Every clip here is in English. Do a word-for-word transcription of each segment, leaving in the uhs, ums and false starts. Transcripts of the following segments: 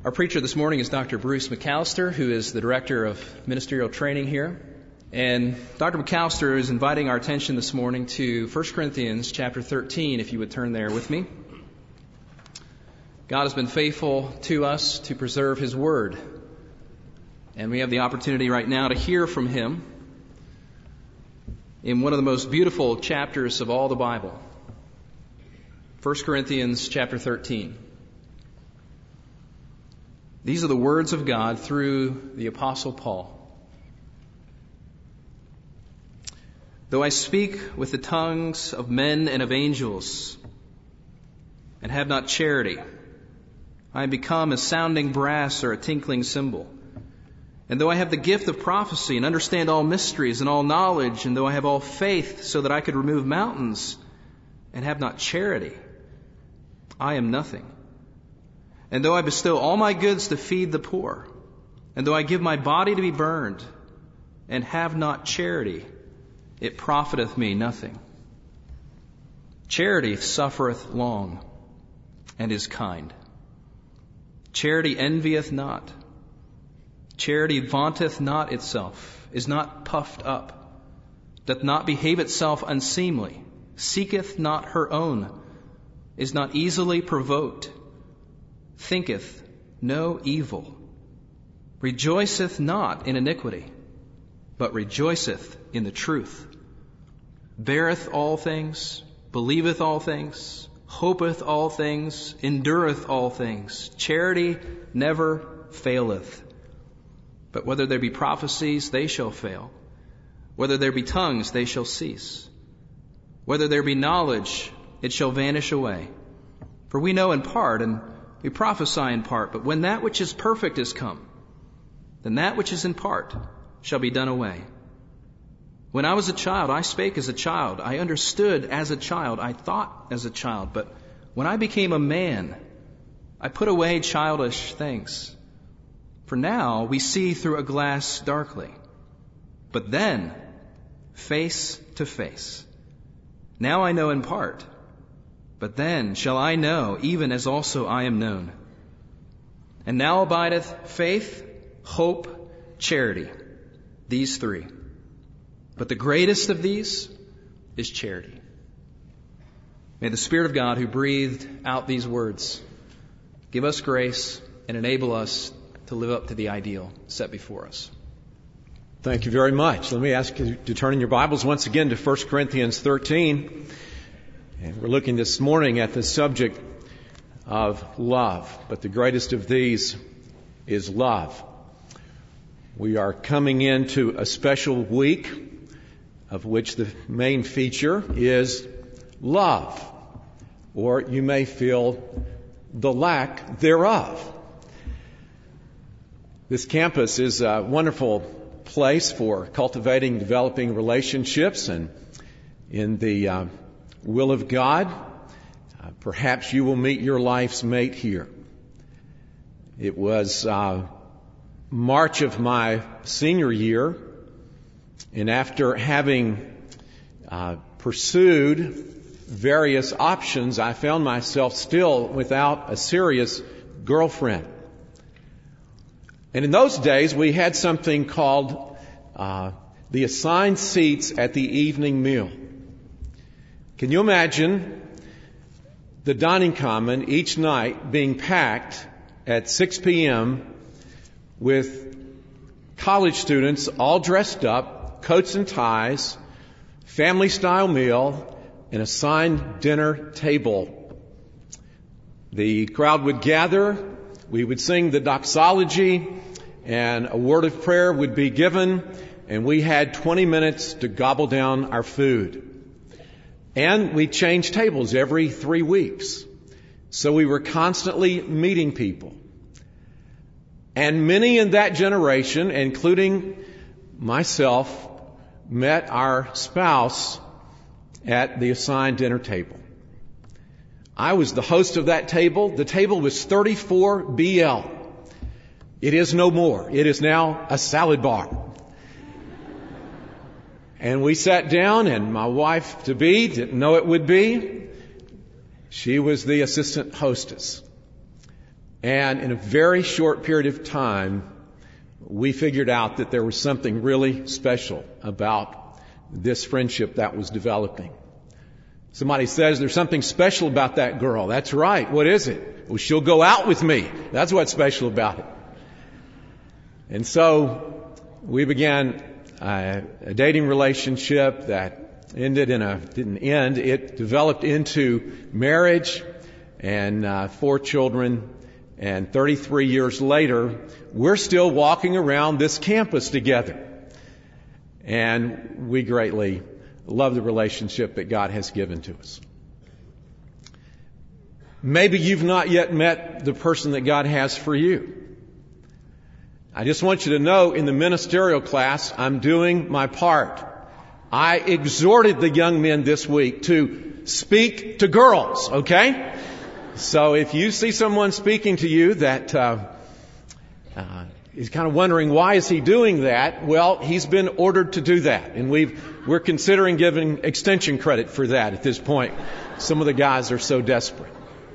Our preacher this morning is Doctor Bruce McAllister, who is the Director of Ministerial Training here. And Doctor McAllister is inviting our attention this morning to First Corinthians chapter thirteen, if you would turn there with me. God has been faithful to us to preserve His Word. And we have the opportunity right now to hear from Him in one of the most beautiful chapters of all the Bible. First Corinthians chapter thirteen. These are the words of God through the Apostle Paul. Though I speak with the tongues of men and of angels, and have not charity, I am become as sounding brass or a tinkling cymbal. And though I have the gift of prophecy and understand all mysteries and all knowledge, and though I have all faith so that I could remove mountains, and have not charity, I am nothing. And though I bestow all my goods to feed the poor, and though I give my body to be burned, and have not charity, it profiteth me nothing. Charity suffereth long, and is kind. Charity envieth not. Charity vaunteth not itself, is not puffed up, doth not behave itself unseemly, seeketh not her own, is not easily provoked, thinketh no evil, rejoiceth not in iniquity, but rejoiceth in the truth, beareth all things, believeth all things, hopeth all things, endureth all things. Charity never faileth. But whether there be prophecies, they shall fail. Whether there be tongues, they shall cease. Whether there be knowledge, it shall vanish away. For we know in part, and we prophesy in part, but when that which is perfect is come, then that which is in part shall be done away. When I was a child, I spake as a child. I understood as a child. I thought as a child. But when I became a man, I put away childish things. For now we see through a glass darkly, but then face to face. Now I know in part, but then shall I know, even as also I am known. And now abideth faith, hope, charity, these three. But the greatest of these is charity. May the Spirit of God, who breathed out these words, give us grace and enable us to live up to the ideal set before us. Thank you very much. Let me ask you to turn in your Bibles once again to First Corinthians thirteen. And we're looking this morning at the subject of love. But the greatest of these is love. We are coming into a special week of which the main feature is love. Or you may feel the lack thereof. This campus is a wonderful place for cultivating, developing relationships, and in the uh, will of God, uh, perhaps you will meet your life's mate here. It was uh, March of my senior year, and after having uh, pursued various options, I found myself still without a serious girlfriend. And in those days, we had something called uh, the assigned seats at the evening meal. Can you imagine the dining common each night being packed at six p.m. with college students all dressed up, coats and ties, family-style meal, an assigned dinner table? The crowd would gather, we would sing the doxology, and a word of prayer would be given, and we had twenty minutes to gobble down our food. And we changed tables every three weeks. So we were constantly meeting people. And many in that generation, including myself, met our spouse at the assigned dinner table. I was the host of that table. The table was thirty-four B L. It is no more. It is now a salad bar. And we sat down, and my wife-to-be didn't know it would be. She was the assistant hostess. And in a very short period of time, we figured out that there was something really special about this friendship that was developing. Somebody says, there's something special about that girl. That's right. What is it? Well, she'll go out with me. That's what's special about it. And so we began uh, a dating relationship that ended in a, didn't end. It developed into marriage and uh, four children. And thirty-three years later, we're still walking around this campus together. And we greatly love the relationship that God has given to us. Maybe you've not yet met the person that God has for you. I just want you to know, in the ministerial class, I'm doing my part. I exhorted the young men this week to speak to girls, okay? So if you see someone speaking to you that uh, uh, is kind of wondering why is he doing that, well, he's been ordered to do that, and we've we're considering giving extension credit for that at this point. Some of the guys are so desperate.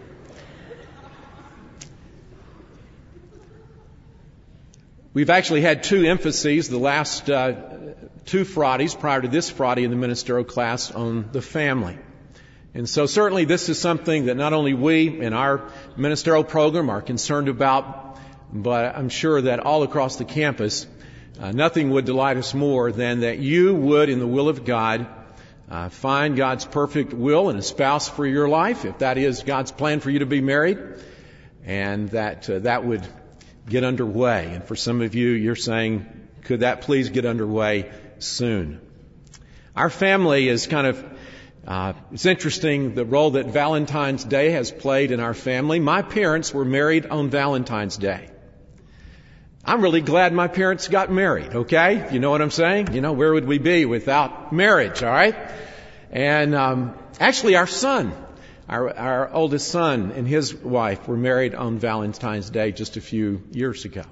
We've actually had two emphases the last uh, two Fridays prior to this Friday in the ministerial class on the family. And so certainly this is something that not only we in our ministerial program are concerned about, but I'm sure that all across the campus, uh, nothing would delight us more than that you would, in the will of God, uh, find God's perfect will and a spouse for your life, if that is God's plan for you to be married, and that uh, that would get underway. And for some of you, you're saying, could that please get underway soon? Our family is kind of Uh, it's interesting the role that Valentine's Day has played in our family. My parents were married on Valentine's Day. I'm really glad my parents got married, okay? You know what I'm saying? You know, where would we be without marriage, all right? And um, actually our son, our, our oldest son and his wife were married on Valentine's Day just a few years ago.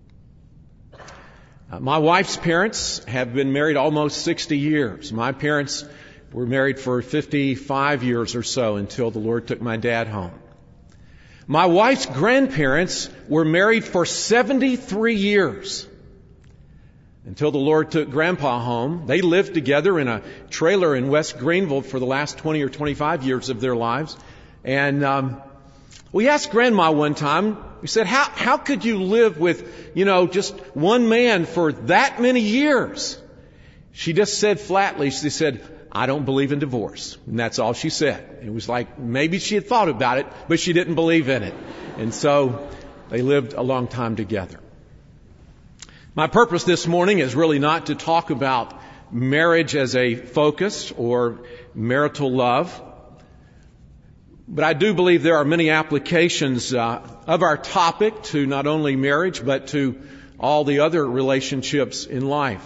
Uh, my wife's parents have been married almost sixty years. My parents were married for fifty-five years or so until the Lord took my dad home. My wife's grandparents were married for seventy-three years until the Lord took Grandpa home. They lived together in a trailer in West Greenville for the last twenty or twenty-five years of their lives. And um, we asked Grandma one time, we said, how, how could you live with, you know, just one man for that many years? She just said flatly, she said, I don't believe in divorce. And that's all she said. It was like maybe she had thought about it, but she didn't believe in it. And so they lived a long time together. My purpose this morning is really not to talk about marriage as a focus or marital love. But I do believe there are many applications uh, of our topic to not only marriage, but to all the other relationships in life.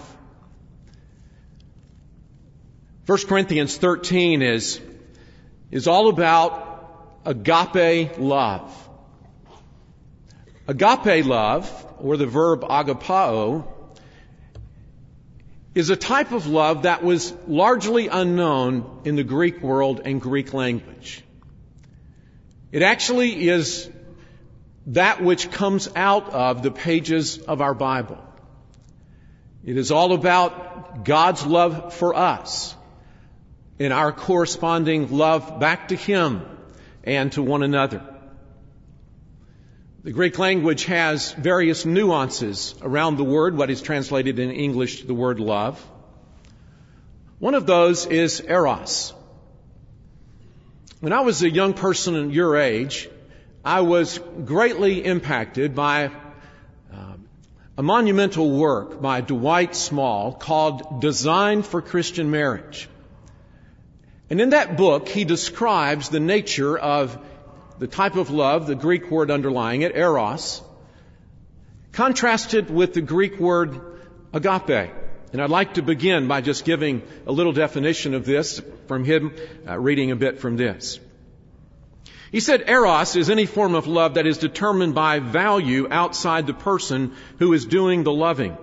First Corinthians thirteen is, is all about agape love. Agape love, or the verb agapao, is a type of love that was largely unknown in the Greek world and Greek language. It actually is that which comes out of the pages of our Bible. It is all about God's love for us, in our corresponding love back to Him and to one another. The Greek language has various nuances around the word, what is translated in English the word love. One of those is eros. When I was a young person in your age, I was greatly impacted by uh, a monumental work by Dwight Small called Design for Christian Marriage. And in that book, he describes the nature of the type of love, the Greek word underlying it, eros, contrasted with the Greek word agape. And I'd like to begin by just giving a little definition of this from him, uh, reading a bit from this. He said, eros is any form of love that is determined by value outside the person who is doing the loving.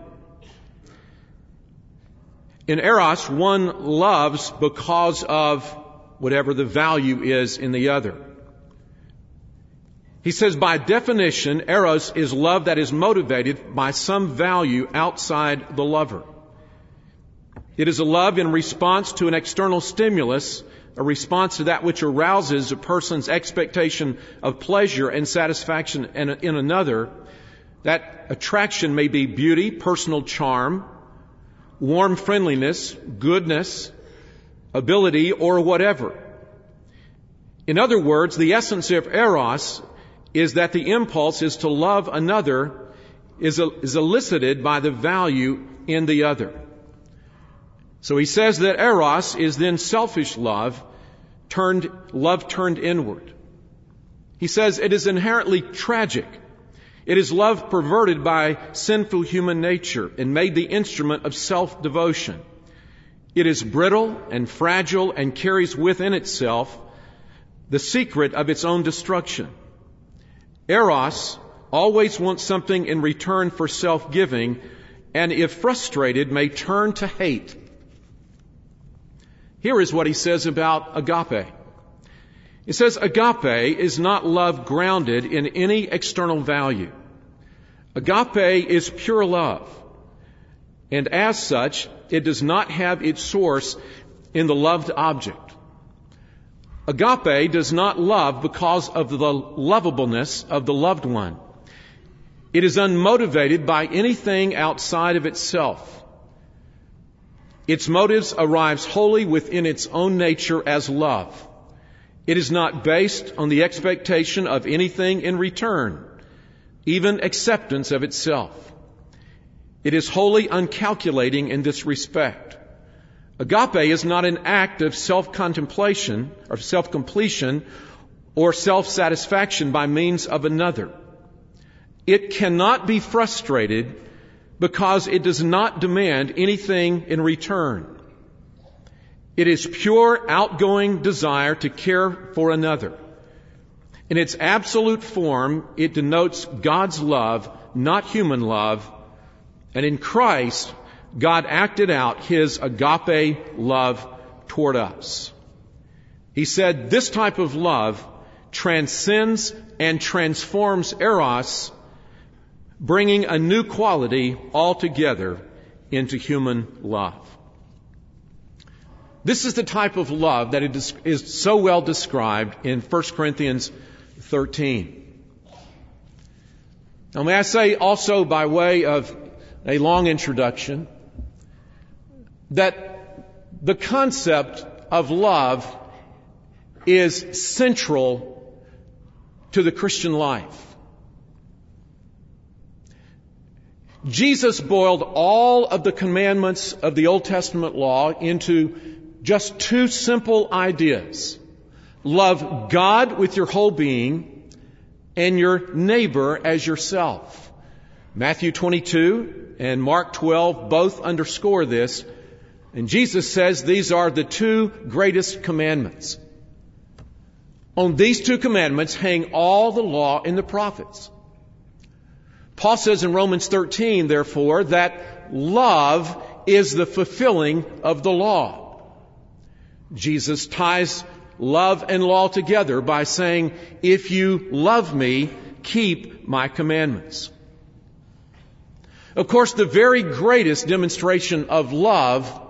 In eros, one loves because of whatever the value is in the other. He says, by definition, eros is love that is motivated by some value outside the lover. It is a love in response to an external stimulus, a response to that which arouses a person's expectation of pleasure and satisfaction in, in another. That attraction may be beauty, personal charm, warm friendliness, goodness, ability, or whatever. In other words, the essence of eros is that the impulse is to love another is, is elicited by the value in the other. So he says that eros is then selfish love, turned, love turned inward. He says it is inherently tragic. It is love perverted by sinful human nature and made the instrument of self-devotion. It is brittle and fragile and carries within itself the secret of its own destruction. Eros always wants something in return for self-giving, and if frustrated, may turn to hate. Here is what he says about agape. He says, agape is not love grounded in any external value. Agape is pure love, and as such, it does not have its source in the loved object. Agape does not love because of the lovableness of the loved one. It is unmotivated by anything outside of itself. Its motives arise wholly within its own nature as love. It is not based on the expectation of anything in return, even acceptance of itself. It is wholly uncalculating in this respect. Agape is not an act of self-contemplation or self-completion or self-satisfaction by means of another. It cannot be frustrated because it does not demand anything in return. It is pure outgoing desire to care for another. In its absolute form, it denotes God's love, not human love, and in Christ, God acted out His agape love toward us. He said this type of love transcends and transforms eros, bringing a new quality altogether into human love. This is the type of love that is so well described in First Corinthians thirteen. Now, may I say also, by way of a long introduction, that the concept of love is central to the Christian life. Jesus boiled all of the commandments of the Old Testament law into just two simple ideas. Love God with your whole being and your neighbor as yourself. Matthew twenty-two and Mark twelve both underscore this. And Jesus says these are the two greatest commandments. On these two commandments hang all the law and the prophets. Paul says in Romans thirteen, therefore, that love is the fulfilling of the law. Jesus ties love and law together by saying, if you love me, keep my commandments. Of course, the very greatest demonstration of love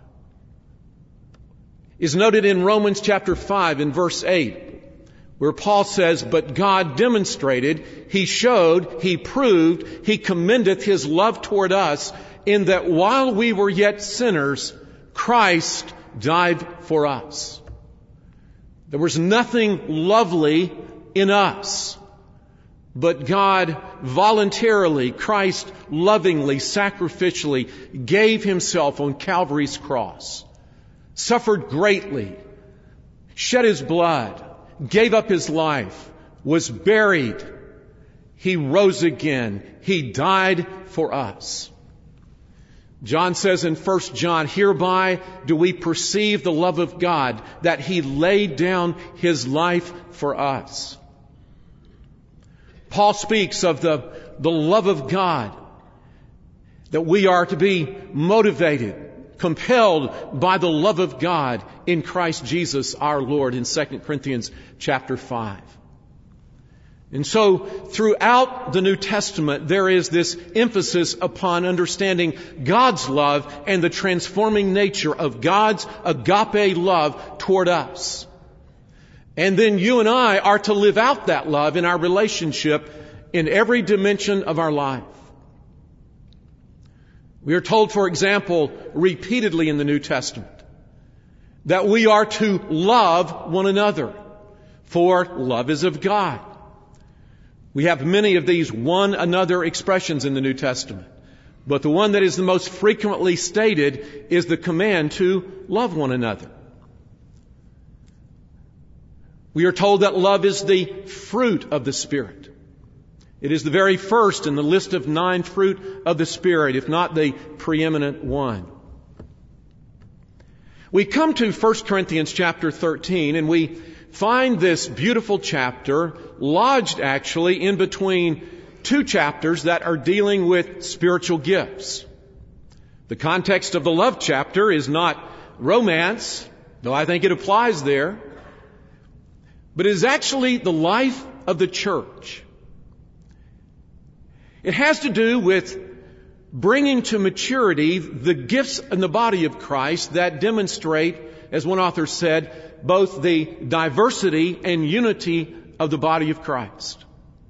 is noted in Romans chapter five and verse eight, where Paul says, but God demonstrated, He showed, He proved, He commendeth His love toward us in that while we were yet sinners, Christ died for us. There was nothing lovely in us, but God voluntarily, Christ lovingly, sacrificially gave Himself on Calvary's cross, suffered greatly, shed His blood, gave up His life, was buried. He rose again. He died for us. John says in First John, hereby do we perceive the love of God, that He laid down His life for us. Paul speaks of the, the love of God, that we are to be motivated, compelled by the love of God in Christ Jesus our Lord in Second Corinthians chapter five. And so throughout the New Testament, there is this emphasis upon understanding God's love and the transforming nature of God's agape love toward us. And then you and I are to live out that love in our relationship in every dimension of our life. We are told, for example, repeatedly in the New Testament, that we are to love one another, for love is of God. We have many of these one another expressions in the New Testament, but the one that is the most frequently stated is the command to love one another. We are told that love is the fruit of the Spirit. It is the very first in the list of nine fruit of the Spirit, if not the preeminent one. We come to First Corinthians chapter thirteen, and we find this beautiful chapter lodged actually in between two chapters that are dealing with spiritual gifts. The context of the love chapter is not romance, though I think it applies there, but it is actually the life of the church. It has to do with bringing to maturity the gifts in the body of Christ that demonstrate, as one author said, both the diversity and unity of the body of Christ.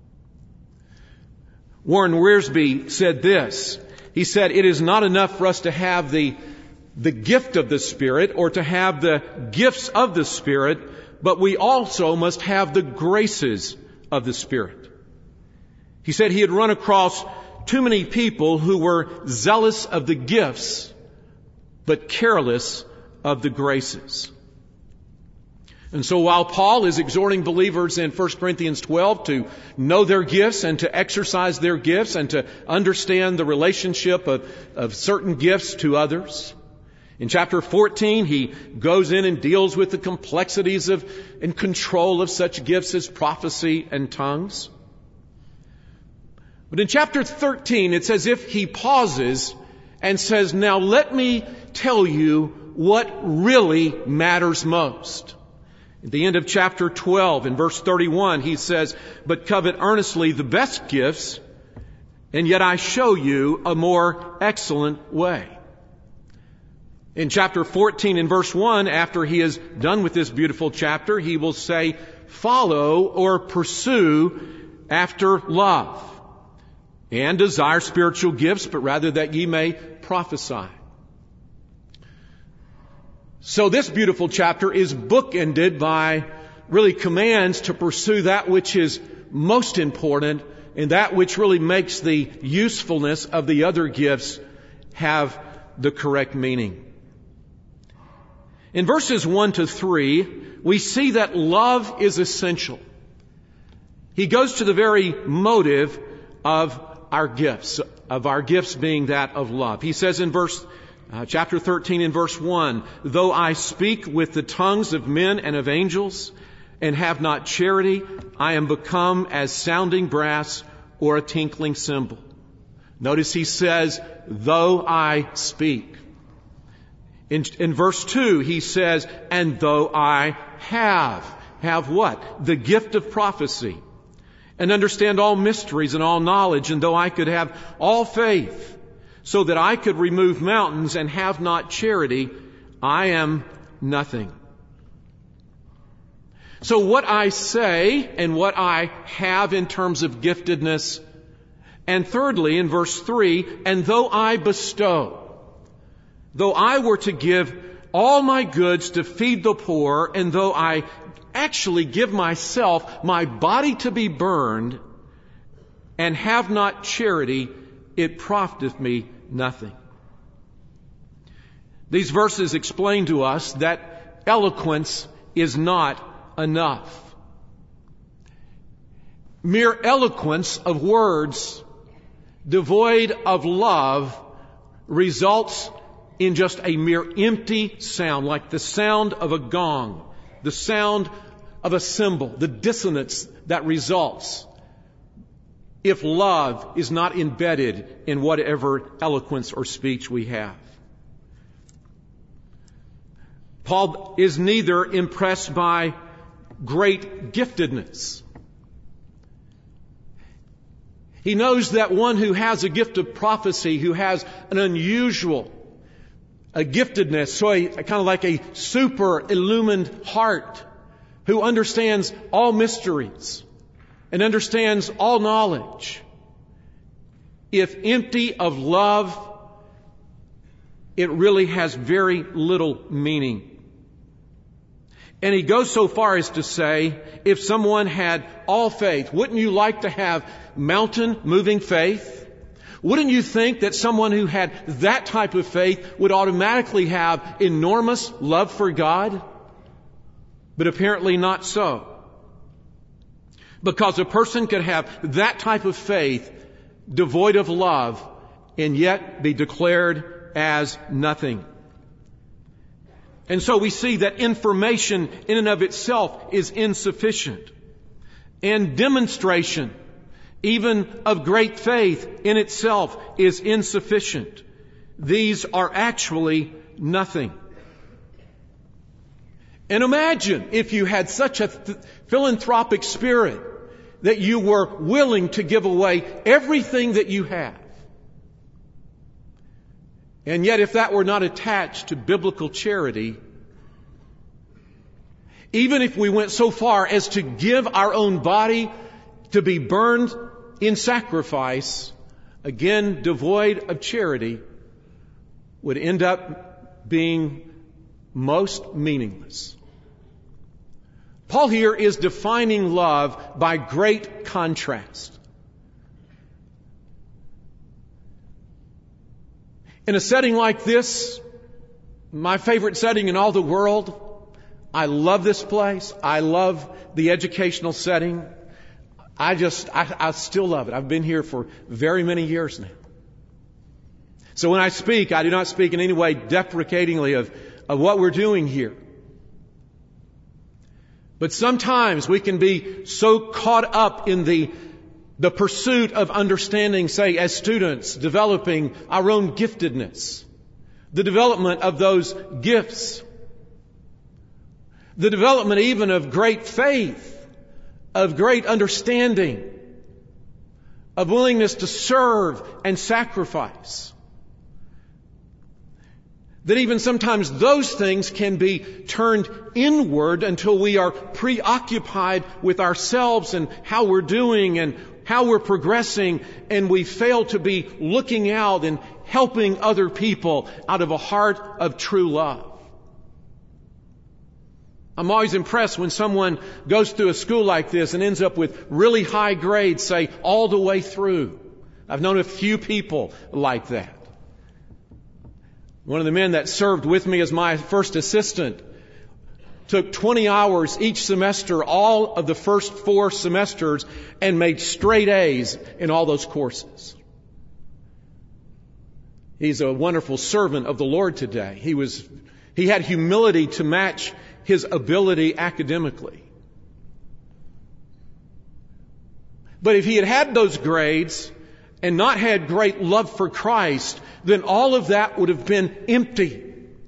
Warren Wiersbe said this. He said, "It is not enough for us to have the, the gift of the Spirit or to have the gifts of the Spirit, but we also must have the graces of the Spirit." He said he had run across too many people who were zealous of the gifts, but careless of the graces. And so while Paul is exhorting believers in First Corinthians twelve to know their gifts and to exercise their gifts and to understand the relationship of, of certain gifts to others, in chapter fourteen he goes in and deals with the complexities of and control of such gifts as prophecy and tongues. But in chapter thirteen, it's as if he pauses and says, "Now let me tell you what really matters most." At the end of chapter twelve, in verse thirty-one, he says, "But covet earnestly the best gifts, and yet I show you a more excellent way." In chapter fourteen, in verse one, after he is done with this beautiful chapter, he will say, "Follow or pursue after love, and desire spiritual gifts, but rather that ye may prophesy." So this beautiful chapter is bookended by really commands to pursue that which is most important and that which really makes the usefulness of the other gifts have the correct meaning. In verses one to three, we see that love is essential. He goes to the very motive of our gifts, of our gifts being that of love. He says in verse uh, chapter thirteen in verse one, "Though I speak with the tongues of men and of angels and have not charity, I am become as sounding brass or a tinkling cymbal." Notice he says, "Though I speak." In, in verse two, he says, "And though I have." Have what? The gift of prophecy. "And understand all mysteries and all knowledge, and though I could have all faith, so that I could remove mountains and have not charity, I am nothing." So what I say and what I have in terms of giftedness, and thirdly, in verse three, "And though I bestow," though I were to give all my goods to feed the poor, and though I actually give myself, my body to be burned, and have not charity, it profiteth me nothing. These verses explain to us that eloquence is not enough. Mere eloquence of words devoid of love results in just a mere empty sound, like the sound of a gong, the sound of a cymbal, the dissonance that results if love is not embedded in whatever eloquence or speech we have. Paul is neither impressed by great giftedness. He knows that one who has a gift of prophecy, who has an unusual, a giftedness, so a, a kind of like a super illumined heart, who understands all mysteries and understands all knowledge, if empty of love, it really has very little meaning. And he goes so far as to say, if someone had all faith, wouldn't you like to have mountain-moving faith? Wouldn't you think that someone who had that type of faith would automatically have enormous love for God? But apparently not so. Because a person could have that type of faith devoid of love and yet be declared as nothing. And so we see that information in and of itself is insufficient. And demonstration, even of great faith in itself, is insufficient. These are actually nothing. And imagine if you had such a th- philanthropic spirit that you were willing to give away everything that you have. And yet if that were not attached to biblical charity, even if we went so far as to give our own body to be burned in sacrifice, again devoid of charity, would end up being most meaningless. Paul here is defining love by great contrast. In a setting like this, my favorite setting in all the world, I love this place. I love the educational setting. I just, I, I still love it. I've been here for very many years now. So when I speak, I do not speak in any way deprecatingly of, of what we're doing here. But sometimes we can be so caught up in the, the pursuit of understanding, say, as students, developing our own giftedness, the development of those gifts, the development even of great faith, of great understanding, of willingness to serve and sacrifice. That even sometimes those things can be turned inward until we are preoccupied with ourselves and how we're doing and how we're progressing, and we fail to be looking out and helping other people out of a heart of true love. I'm always impressed when someone goes through a school like this and ends up with really high grades, say, all the way through. I've known a few people like that. One of the men that served with me as my first assistant took twenty hours each semester, all of the first four semesters, and made straight A's in all those courses. He's a wonderful servant of the Lord today. He was, he had humility to match his ability academically. But if he had had those grades and not had great love for Christ, then all of that would have been empty.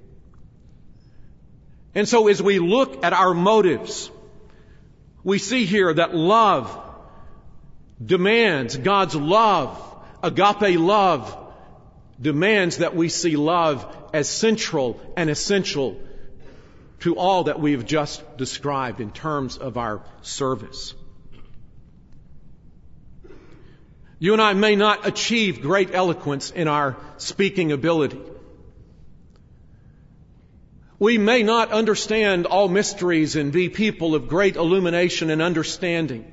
And so as we look at our motives, we see here that love demands, God's love, agape love, demands that we see love as central and essential to all that we've just described in terms of our service. You and I may not achieve great eloquence in our speaking ability. We may not understand all mysteries and be people of great illumination and understanding.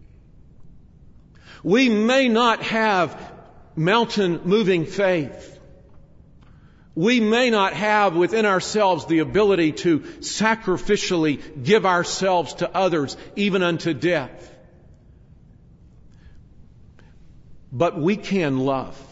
We may not have mountain-moving faith. We may not have within ourselves the ability to sacrificially give ourselves to others, even unto death. But we can love.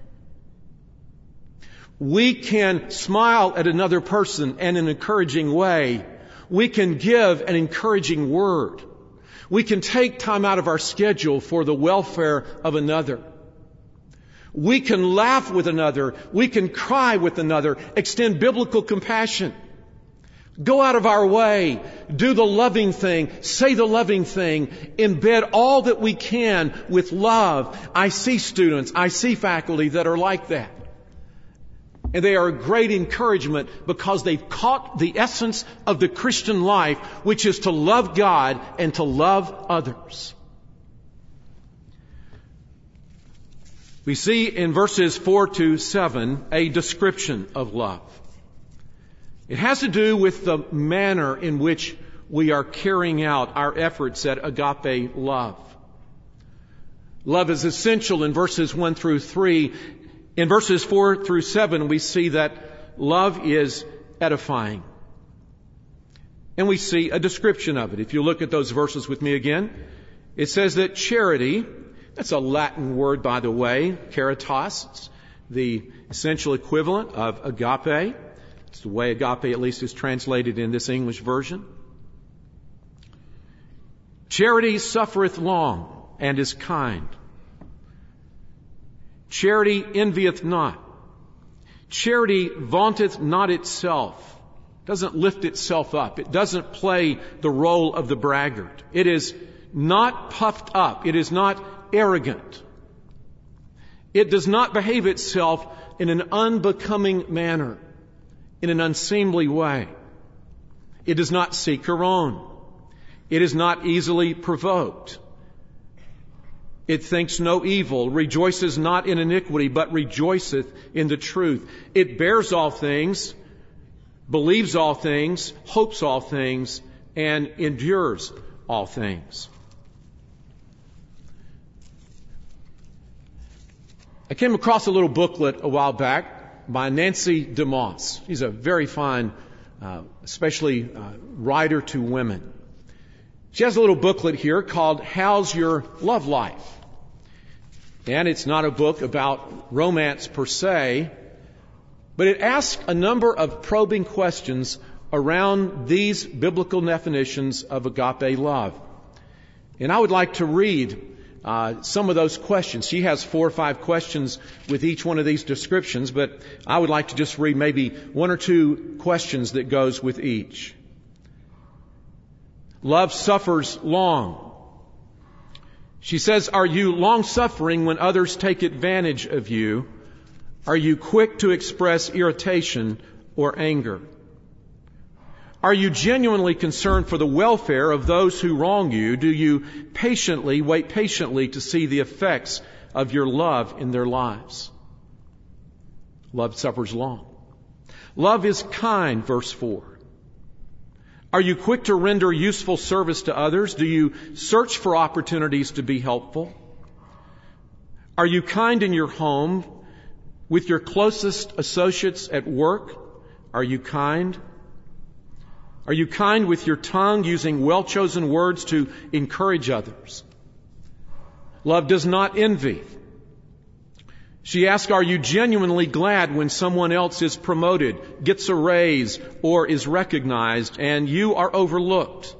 We can smile at another person in an encouraging way. We can give an encouraging word. We can take time out of our schedule for the welfare of another. We can laugh with another. We can cry with another. Extend biblical compassion. Go out of our way. Do the loving thing. Say the loving thing. Embed all that we can with love. I see students, I see faculty that are like that. And they are a great encouragement because they've caught the essence of the Christian life, which is to love God and to love others. We see in verses four to seven a description of love. It has to do with the manner in which we are carrying out our efforts at agape love. Love is essential in verses one through three. In verses four through seven, we see that love is edifying. And we see a description of it. If you look at those verses with me again, it says that charity, that's a Latin word, by the way, caritas. It's the essential equivalent of agape. It's the way agape at least is translated in this English version. Charity suffereth long and is kind. Charity envieth not. Charity vaunteth not itself. Doesn't lift itself up. It doesn't play the role of the braggart. It is not puffed up. It is not arrogant. It does not behave itself in an unbecoming manner, in an unseemly way. It does not seek her own. It is not easily provoked. It thinks no evil, rejoices not in iniquity, but rejoiceth in the truth. It bears all things, believes all things, hopes all things, and endures all things. I came across a little booklet a while back by Nancy DeMoss. She's a very fine, uh, especially uh, writer to women. She has a little booklet here called How's Your Love Life? And it's not a book about romance per se, but it asks a number of probing questions around these biblical definitions of agape love. And I would like to read uh, some of those questions. She has four or five questions with each one of these descriptions, but I would like to just read maybe one or two questions that goes with each. Love suffers long. She says, are you long-suffering when others take advantage of you? Are you quick to express irritation or anger? Are you genuinely concerned for the welfare of those who wrong you? Do you patiently, wait patiently to see the effects of your love in their lives? Love suffers long. Love is kind, verse four. Are you quick to render useful service to others? Do you search for opportunities to be helpful? Are you kind in your home? With your closest associates at work? Are you kind? Are you kind with your tongue, using well-chosen words to encourage others? Love does not envy. She asks, are you genuinely glad when someone else is promoted, gets a raise, or is recognized, and you are overlooked?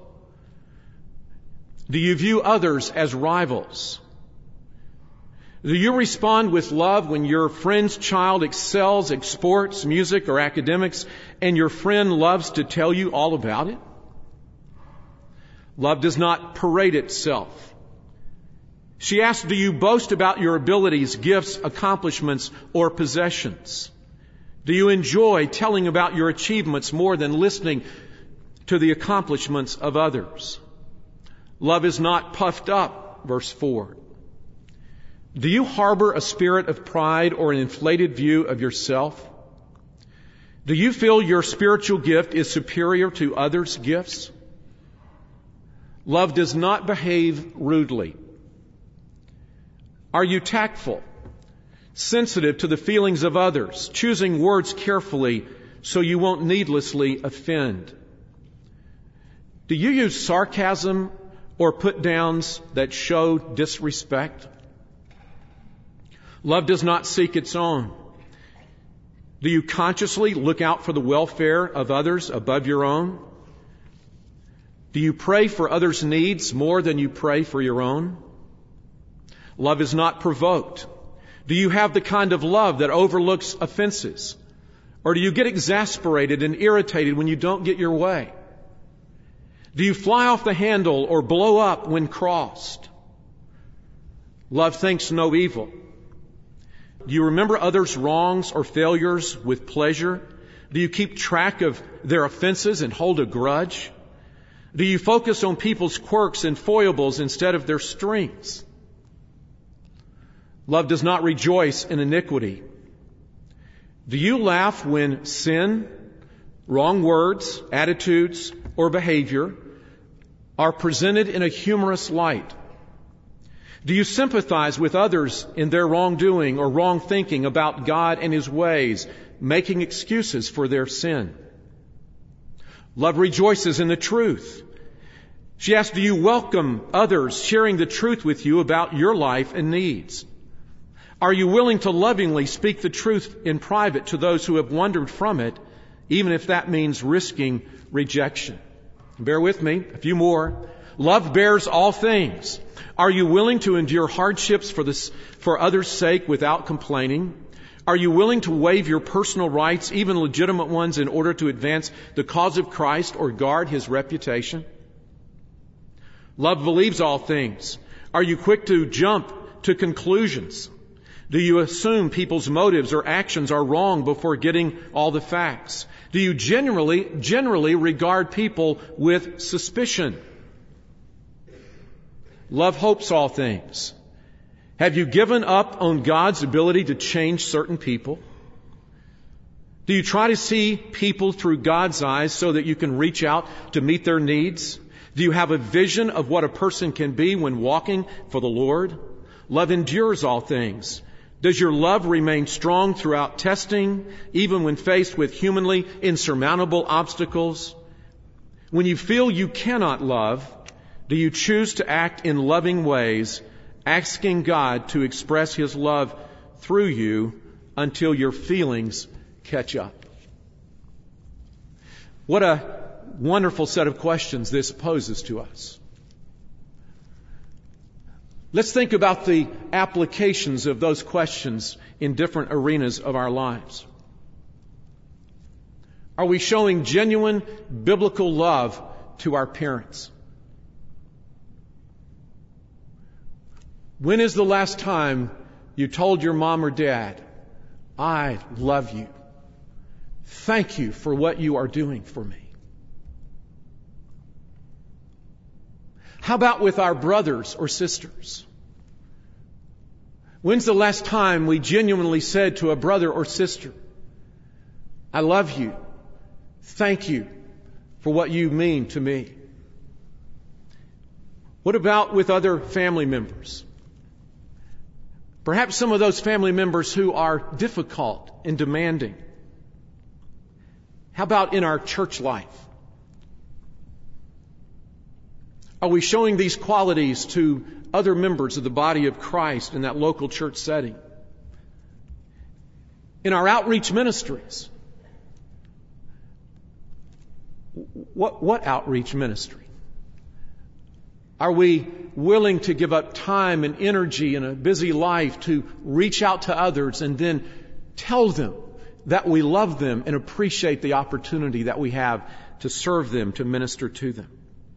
Do you view others as rivals? Do you respond with love when your friend's child excels at sports, music, or academics, and your friend loves to tell you all about it? Love does not parade itself. She asks, do you boast about your abilities, gifts, accomplishments, or possessions? Do you enjoy telling about your achievements more than listening to the accomplishments of others? Love is not puffed up, verse four. Do you harbor a spirit of pride or an inflated view of yourself? Do you feel your spiritual gift is superior to others' gifts? Love does not behave rudely. Are you tactful, sensitive to the feelings of others, choosing words carefully so you won't needlessly offend? Do you use sarcasm or put-downs that show disrespect? Love does not seek its own. Do you consciously look out for the welfare of others above your own? Do you pray for others' needs more than you pray for your own? Love is not provoked. Do you have the kind of love that overlooks offenses? Or do you get exasperated and irritated when you don't get your way? Do you fly off the handle or blow up when crossed? Love thinks no evil. Do you remember others' wrongs or failures with pleasure? Do you keep track of their offenses and hold a grudge? Do you focus on people's quirks and foibles instead of their strengths? Love does not rejoice in iniquity. Do you laugh when sin, wrong words, attitudes, or behavior are presented in a humorous light? Do you sympathize with others in their wrongdoing or wrong thinking about God and His ways, making excuses for their sin? Love rejoices in the truth. She asks, do you welcome others sharing the truth with you about your life and needs? Are you willing to lovingly speak the truth in private to those who have wandered from it, even if that means risking rejection? Bear with me, a few more. Love bears all things. Are you willing to endure hardships for this, for others' sake without complaining? Are you willing to waive your personal rights, even legitimate ones, in order to advance the cause of Christ or guard His reputation? Love believes all things. Are you quick to jump to conclusions? Do you assume people's motives or actions are wrong before getting all the facts? Do you generally, generally regard people with suspicion? Love hopes all things. Have you given up on God's ability to change certain people? Do you try to see people through God's eyes so that you can reach out to meet their needs? Do you have a vision of what a person can be when walking for the Lord? Love endures all things. Does your love remain strong throughout testing, even when faced with humanly insurmountable obstacles? When you feel you cannot love, do you choose to act in loving ways, asking God to express His love through you until your feelings catch up? What a wonderful set of questions this poses to us. Let's think about the applications of those questions in different arenas of our lives. Are we showing genuine biblical love to our parents? When is the last time you told your mom or dad, I love you. Thank you for what you are doing for me? How about with our brothers or sisters? When's the last time we genuinely said to a brother or sister, I love you. Thank you for what you mean to me? What about with other family members? Perhaps some of those family members who are difficult and demanding. How about in our church life? Are we showing these qualities to other members of the body of Christ in that local church setting? In our outreach ministries? What, what outreach ministry? Are we willing to give up time and energy in a busy life to reach out to others and then tell them that we love them and appreciate the opportunity that we have to serve them, to minister to them?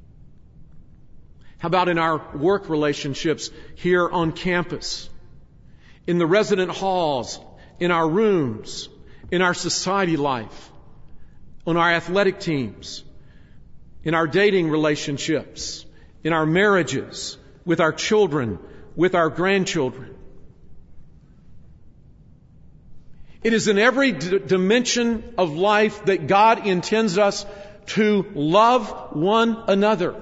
How about in our work relationships here on campus, in the resident halls, in our rooms, in our society life, on our athletic teams, in our dating relationships, in our marriages, with our children, with our grandchildren? It is in every d- dimension of life that God intends us to love one another.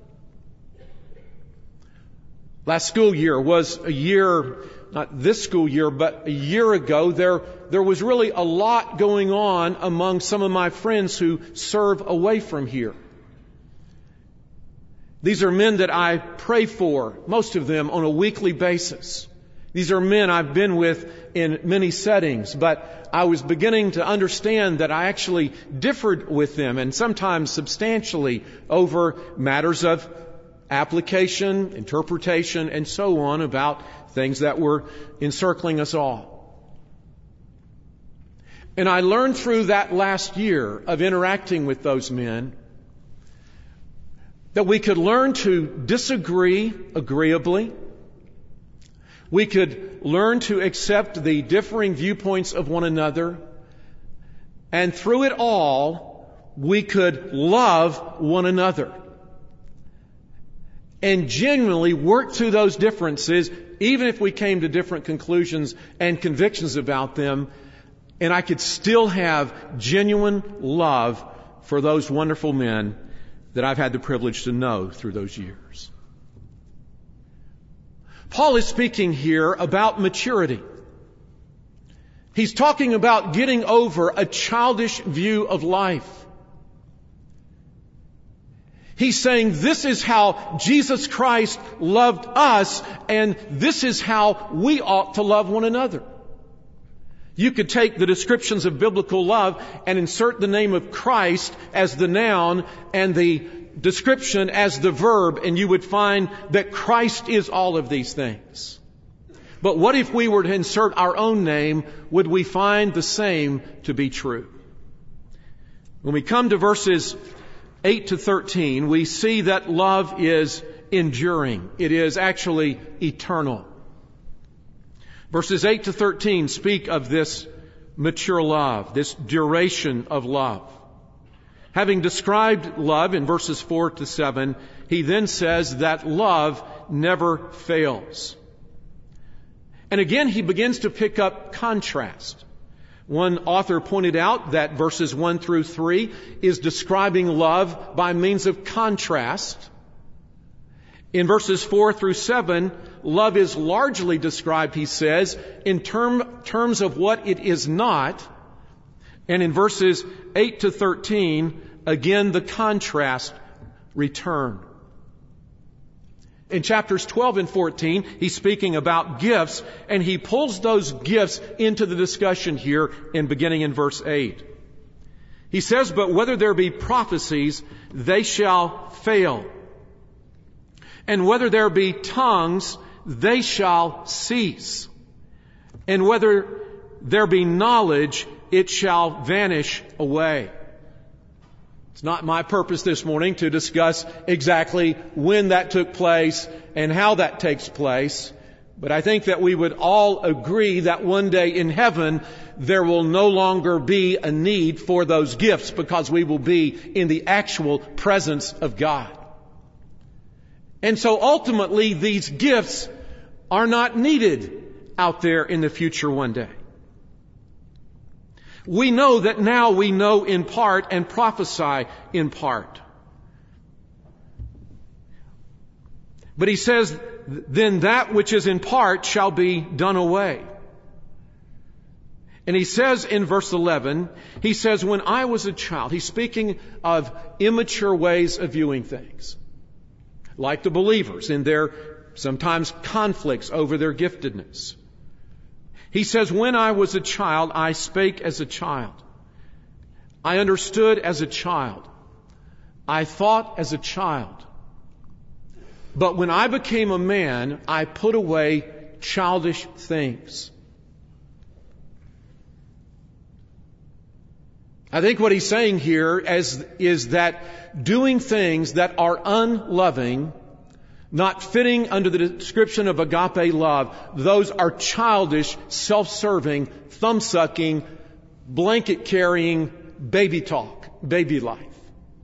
Last school year was a year, not this school year, but a year ago, there, there was really a lot going on among some of my friends who serve away from here. These are men that I pray for, most of them on a weekly basis. These are men I've been with in many settings, but I was beginning to understand that I actually differed with them, and sometimes substantially, over matters of application, interpretation, and so on, about things that were encircling us all. And I learned through that last year of interacting with those men that we could learn to disagree agreeably. We could learn to accept the differing viewpoints of one another. And through it all, we could love one another. And genuinely work through those differences, even if we came to different conclusions and convictions about them. And I could still have genuine love for those wonderful men that I've had the privilege to know through those years. Paul is speaking here about maturity. He's talking about getting over a childish view of life. He's saying this is how Jesus Christ loved us, and this is how we ought to love one another. You could take the descriptions of biblical love and insert the name of Christ as the noun and the description as the verb, and you would find that Christ is all of these things. But what if we were to insert our own name? Would we find the same to be true? When we come to verses eight to thirteen, we see that love is enduring. It is actually eternal. Verses eight to thirteen speak of this mature love, this duration of love. Having described love in verses four to seven, he then says that love never fails. And again, he begins to pick up contrast. One author pointed out that verses one through three is describing love by means of contrast. In verses four through seven, love is largely described, he says, in term, terms of what it is not. And in verses eight to thirteen, again, the contrast return. In chapters twelve and fourteen, he's speaking about gifts, and he pulls those gifts into the discussion here in beginning in verse eight. He says, "But whether there be prophecies, they shall fail. And whether there be tongues, they shall cease. And whether there be knowledge, it shall vanish away." It's not my purpose this morning to discuss exactly when that took place and how that takes place. But I think that we would all agree that one day in heaven, there will no longer be a need for those gifts because we will be in the actual presence of God. And so ultimately, these gifts are not needed out there in the future one day. We know that now we know in part and prophesy in part. But he says, then that which is in part shall be done away. And he says in verse eleven, he says, when I was a child, he's speaking of immature ways of viewing things. Like the believers in their sometimes conflicts over their giftedness. He says, when I was a child, I spake as a child. I understood as a child. I thought as a child. But when I became a man, I put away childish things. I think what he's saying here is, is that doing things that are unloving, not fitting under the description of agape love, those are childish, self-serving, thumb-sucking, blanket-carrying baby talk, baby life.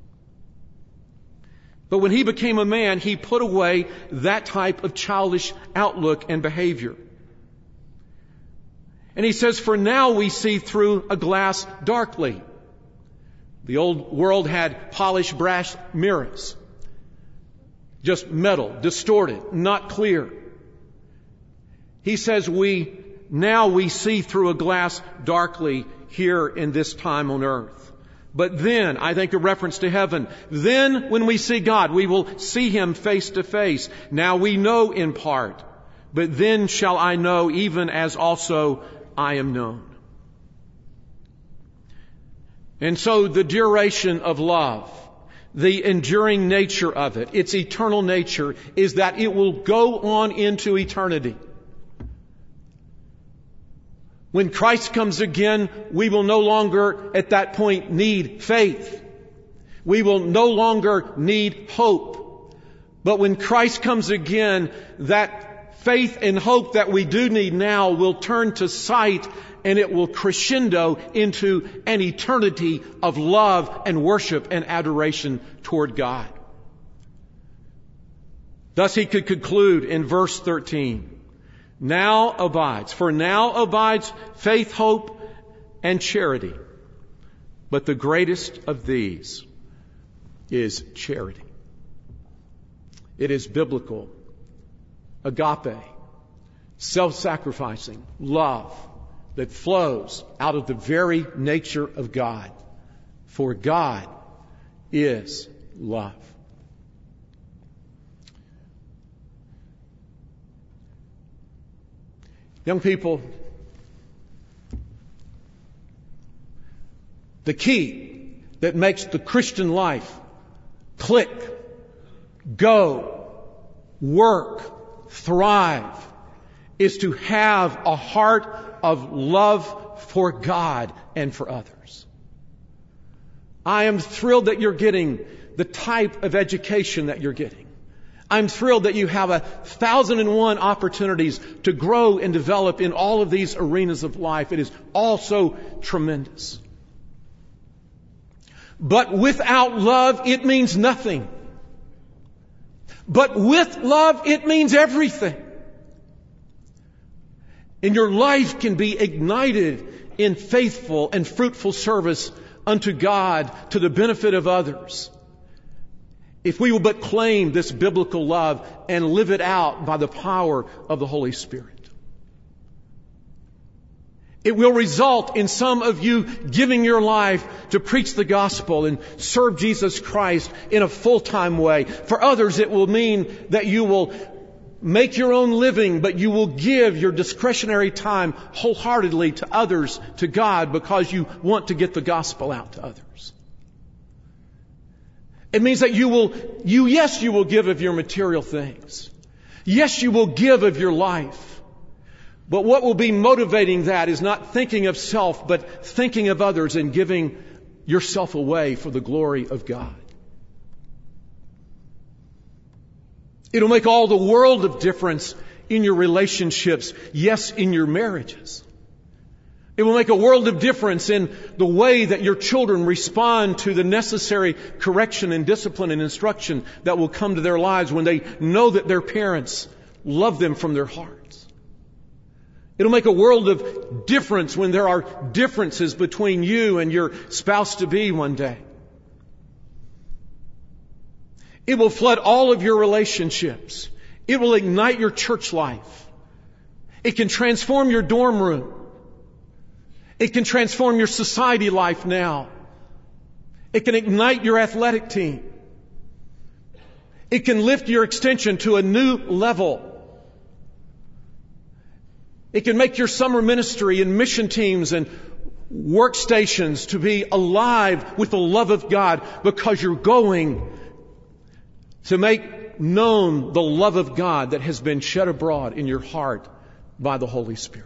But when he became a man, he put away that type of childish outlook and behavior. And he says, for now we see through a glass darkly. The old world had polished brass mirrors. Just metal, distorted, not clear. He says we, now we see through a glass darkly here in this time on earth. But then, I think a reference to heaven, then when we see God, we will see Him face to face. Now we know in part, but then shall I know even as also I am known. And so the duration of love, the enduring nature of it, its eternal nature, is that it will go on into eternity. When Christ comes again, we will no longer at that point need faith. We will no longer need hope. But when Christ comes again, that faith and hope that we do need now will turn to sight, and it will crescendo into an eternity of love and worship and adoration toward God. Thus he could conclude in verse thirteen, now abides, for now abides faith, hope, and charity. But the greatest of these is charity. It is biblical, agape, self-sacrificing love that flows out of the very nature of God. For God is love. Young people, the key that makes the Christian life click, go, work, thrive is to have a heart of love for God and for others. I am thrilled that you're getting the type of education that you're getting. I'm thrilled that you have a thousand and one opportunities to grow and develop in all of these arenas of life. It is all so tremendous. But without love, it means nothing. But with love, it means everything. And your life can be ignited in faithful and fruitful service unto God to the benefit of others, if we will but claim this biblical love and live it out by the power of the Holy Spirit. It will result in some of you giving your life to preach the gospel and serve Jesus Christ in a full-time way. For others, it will mean that you will make your own living, but you will give your discretionary time wholeheartedly to others, to God, because you want to get the gospel out to others. It means that you will, you, yes, you will give of your material things. Yes, you will give of your life. But what will be motivating that is not thinking of self, but thinking of others and giving yourself away for the glory of God. It'll make all the world of difference in your relationships, yes, in your marriages. It will make a world of difference in the way that your children respond to the necessary correction and discipline and instruction that will come to their lives when they know that their parents love them from their hearts. It'll make a world of difference when there are differences between you and your spouse-to-be one day. It will flood all of your relationships. It will ignite your church life. It can transform your dorm room. It can transform your society life now. It can ignite your athletic team. It can lift your extension to a new level. It can make your summer ministry and mission teams and workstations to be alive with the love of God, because you're going to make known the love of God that has been shed abroad in your heart by the Holy Spirit.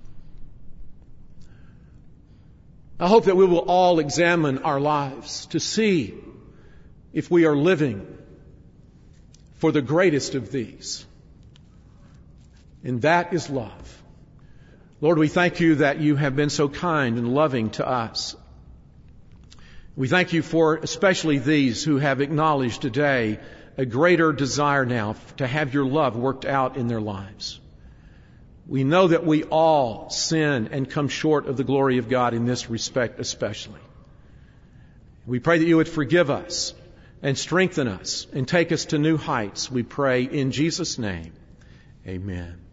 I hope that we will all examine our lives to see if we are living for the greatest of these. And that is love. Lord, we thank you that you have been so kind and loving to us. We thank you for especially these who have acknowledged today a greater desire now to have your love worked out in their lives. We know that we all sin and come short of the glory of God in this respect especially. We pray that you would forgive us and strengthen us and take us to new heights. We pray in Jesus' name. Amen.